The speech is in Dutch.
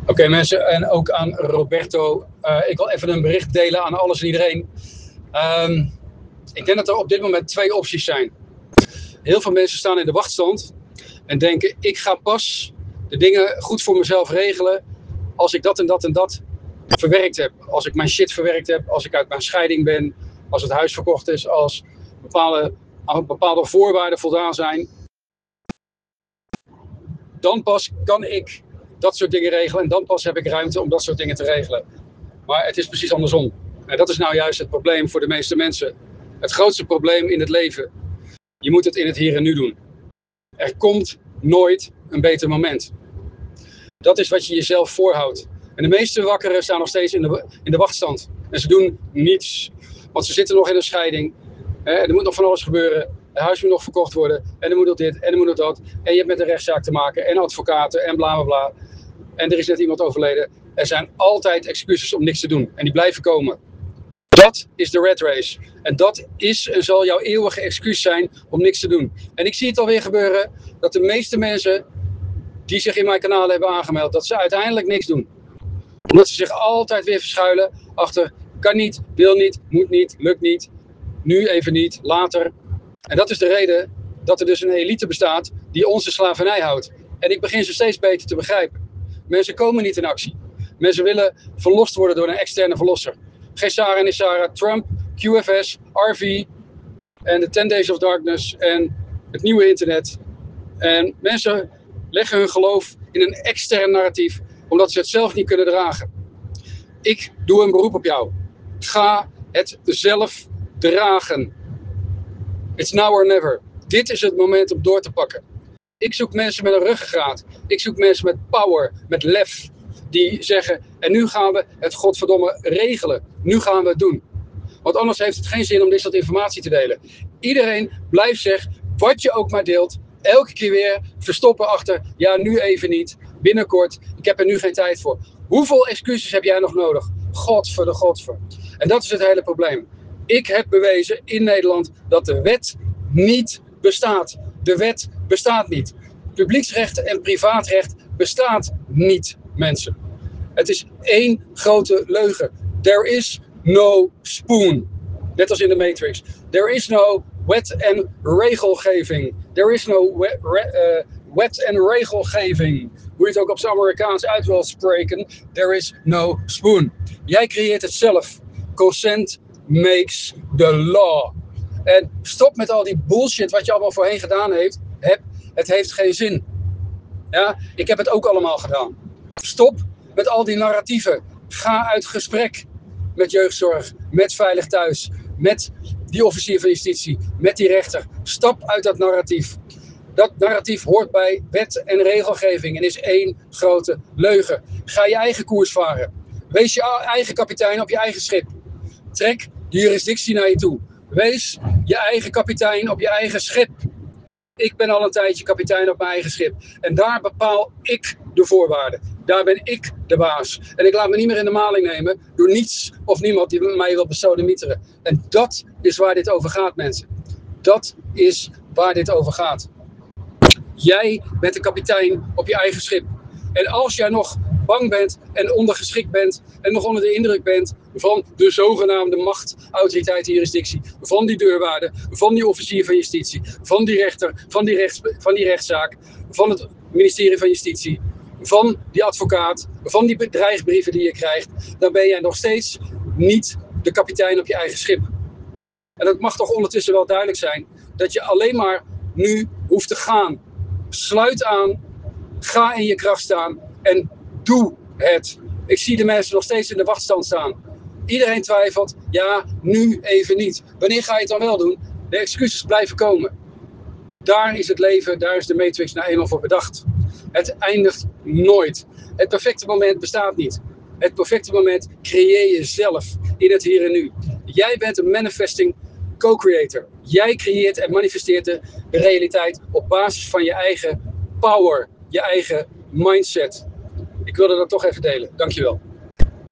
Oké, mensen, en ook aan Roberto. Ik wil even een bericht delen aan alles en iedereen. Ik denk dat er op dit moment 2 opties zijn. Heel veel mensen staan in de wachtstand en denken: ik ga pas de dingen goed voor mezelf regelen als ik dat en dat en dat verwerkt heb. Als ik mijn shit verwerkt heb, als ik uit mijn scheiding ben, als het huis verkocht is, als bepaalde voorwaarden voldaan zijn. Dan pas kan ik dat soort dingen regelen en dan pas heb ik ruimte om dat soort dingen te regelen. Maar het is precies andersom. En dat is nou juist het probleem voor de meeste mensen. Het grootste probleem in het leven. Je moet het in het hier en nu doen. Er komt nooit een beter moment. Dat is wat je jezelf voorhoudt. En de meeste wakkeren staan nog steeds in de wachtstand. En ze doen niets. Want ze zitten nog in een scheiding. Er moet nog van alles gebeuren. Het huis moet nog verkocht worden. En er moet nog dit en er moet nog dat. En je hebt met een rechtszaak te maken. En advocaten en bla bla bla. En er is net iemand overleden. Er zijn altijd excuses om niks te doen. En die blijven komen. Dat is de rat race. En dat is en zal jouw eeuwige excuus zijn om niks te doen. En ik zie het alweer gebeuren dat de meeste mensen die zich in mijn kanaal hebben aangemeld, dat ze uiteindelijk niks doen. Omdat ze zich altijd weer verschuilen achter kan niet, wil niet, moet niet, lukt niet, nu even niet, later. En dat is de reden dat er dus een elite bestaat die onze slavernij houdt. En ik begin ze steeds beter te begrijpen. Mensen komen niet in actie. Mensen willen verlost worden door een externe verlosser. Gesara en Isara, Trump, QFS, RV en de 10 Days of Darkness en het nieuwe internet. En mensen leggen hun geloof in een extern narratief, omdat ze het zelf niet kunnen dragen. Ik doe een beroep op jou. Ga het zelf dragen. It's now or never. Dit is het moment om door te pakken. Ik zoek mensen met een ruggengraat. Ik zoek mensen met power, met lef. Die zeggen, en nu gaan we het godverdomme regelen. Nu gaan we het doen. Want anders heeft het geen zin om dit soort informatie te delen. Iedereen blijft zeggen, wat je ook maar deelt, elke keer weer verstoppen achter, ja nu even niet, binnenkort, ik heb er nu geen tijd voor. Hoeveel excuses heb jij nog nodig? Godver. En dat is het hele probleem. Ik heb bewezen in Nederland dat de wet niet bestaat. De wet bestaat niet. Publieksrecht en privaatrecht bestaat niet, mensen. Het is één grote leugen. There is no spoon. Net als in de Matrix. There is no wet en regelgeving. There is no wet en regelgeving. Hoe je het ook op zijn Amerikaans uit wil spreken. There is no spoon. Jij creëert het zelf. Consent makes the law. En stop met al die bullshit wat je allemaal voorheen gedaan hebt. Het heeft geen zin. Ja, ik heb het ook allemaal gedaan. Stop met al die narratieven. Ga uit gesprek met jeugdzorg, met Veilig Thuis, met die officier van justitie, met die rechter. Stap uit dat narratief. Dat narratief hoort bij wet en regelgeving en is één grote leugen. Ga je eigen koers varen. Wees je eigen kapitein op je eigen schip. Trek de jurisdictie naar je toe. Wees je eigen kapitein op je eigen schip. Ik ben al een tijdje kapitein op mijn eigen schip. En daar bepaal ik de voorwaarden. Daar ben ik de baas. En ik laat me niet meer in de maling nemen door niets of niemand die mij wil besodemieteren. En dat is waar dit over gaat, mensen. Dat is waar dit over gaat. Jij bent de kapitein op je eigen schip. En als jij nog bang bent en ondergeschikt bent en nog onder de indruk bent van de zogenaamde macht, autoriteit en jurisdictie, van die deurwaarder, van die officier van justitie, van die rechter, van die rechtszaak, van het ministerie van Justitie, van die advocaat, van die bedreigbrieven die je krijgt, dan ben jij nog steeds niet de kapitein op je eigen schip. En het mag toch ondertussen wel duidelijk zijn dat je alleen maar nu hoeft te gaan. Sluit aan, ga in je kracht staan en doe het. Ik zie de mensen nog steeds in de wachtstand staan. Iedereen twijfelt, ja, nu even niet. Wanneer ga je het dan wel doen? De excuses blijven komen. Daar is het leven, daar is de Matrix nou eenmaal voor bedacht. Het eindigt nooit. Het perfecte moment bestaat niet. Het perfecte moment creëer je zelf in het hier en nu. Jij bent een manifesting co-creator. Jij creëert en manifesteert de realiteit op basis van je eigen power, je eigen mindset. Ik wilde dat toch even delen. Dankjewel.